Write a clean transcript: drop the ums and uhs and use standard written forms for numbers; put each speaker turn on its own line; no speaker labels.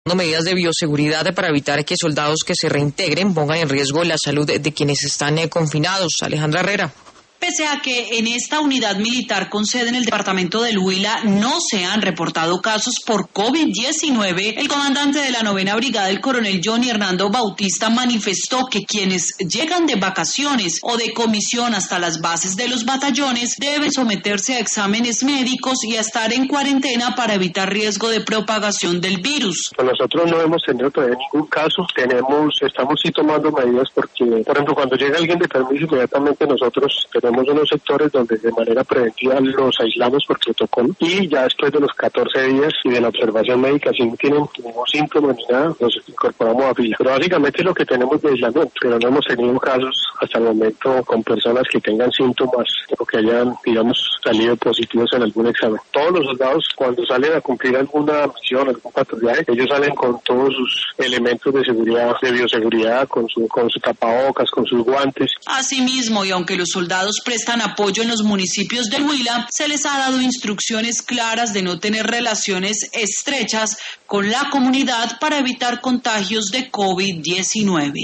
medidas de bioseguridad para evitar que soldados que se reintegren pongan en riesgo la salud de quienes están confinados. Alejandra Herrera.
Pese a que en esta unidad militar con sede en el departamento del Huila no se han reportado casos por COVID-19, el comandante de la 9ª Brigada, el coronel Johnny Hernando Bautista, manifestó que quienes llegan de vacaciones o de comisión hasta las bases de los batallones deben someterse a exámenes médicos y a estar en cuarentena para evitar riesgo de propagación del virus.
Nosotros no hemos tenido todavía ningún caso, estamos sí tomando medidas porque, por ejemplo, cuando llega alguien de permiso, inmediatamente nosotros tenemos unos sectores donde de manera preventiva los aislamos por protocolo y ya después de los 14 días y de la observación médica, si no tienen ningún síntoma ni nada, los incorporamos a fila. Pero básicamente lo que tenemos de aislamiento, pero no hemos tenido casos hasta el momento con personas que tengan síntomas o que hayan, digamos, salido positivos en algún examen. Todos los soldados, cuando salen a cumplir alguna misión, algún patrullaje, ellos salen con todos sus elementos de seguridad, de bioseguridad, con su tapabocas, con sus guantes.
Asimismo, y aunque los soldados prestan apoyo en los municipios del Huila, se les ha dado instrucciones claras de no tener relaciones estrechas con la comunidad para evitar contagios de COVID-19.